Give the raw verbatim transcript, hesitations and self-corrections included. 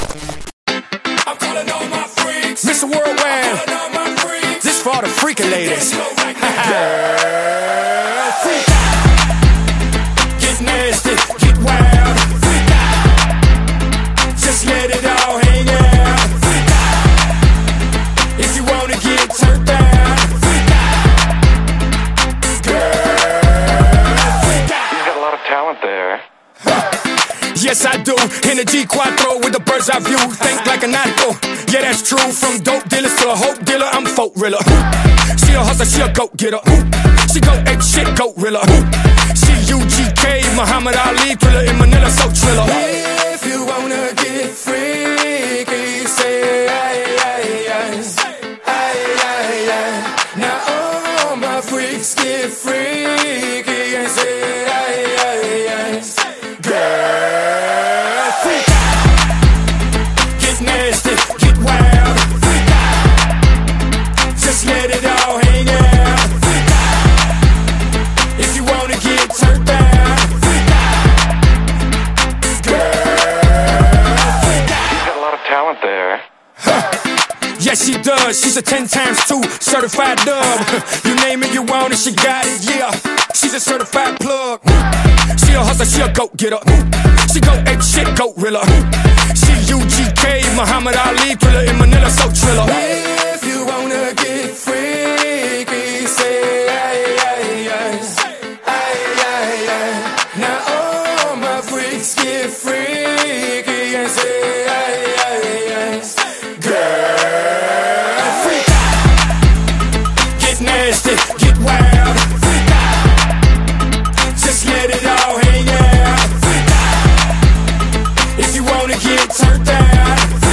I'm calling all my freaks. Mister Worldwide. I'm calling all my freaks. This for all the freaking ladies. Girl, freak out. Get nasty, get wild. Freak out. Just let it all hang out. Freak out. If you wanna get turned down. Freak out. Girl, freak out. You've got a lot of talent there. Yes, I do. In a G Quattro with the bird's eye view. Think like a narco. Yeah, that's true. From dope dealers to a hope dealer, I'm folk rilla. She a hustler, she a goat getter. She go ape shit, goat rilla. She U G K, Muhammad Ali, thriller in Manila, so triller. If you wanna get freaky, say aye, aye, aye. Aye, aye, aye. Now all my freaks get freaky and say aye, aye, aye. Girl, freak out. Get nasty, get wild. Freak out. Just let it all hang out. Freak out. If you wanna get turned down. Freak out. Girl, freak out. You've got a lot of talent there. Yes, she does. She's a ten times two certified dub. You name it, you want it, she got it, yeah. She's a certified plug. She a hustler, she a goat getter. She go ape shit, goat rilla. She U G K, Muhammad Ali, thriller in Manila, so triller. If you wanna get freaky, say aye, aye, aye. Aye, aye, aye. Now all my freaks get freaky and say aye, aye, aye. Girl, freak out. Get nasty, get wild. Freak out. Just let it all hang out. Freak out. If you wanna get turned down.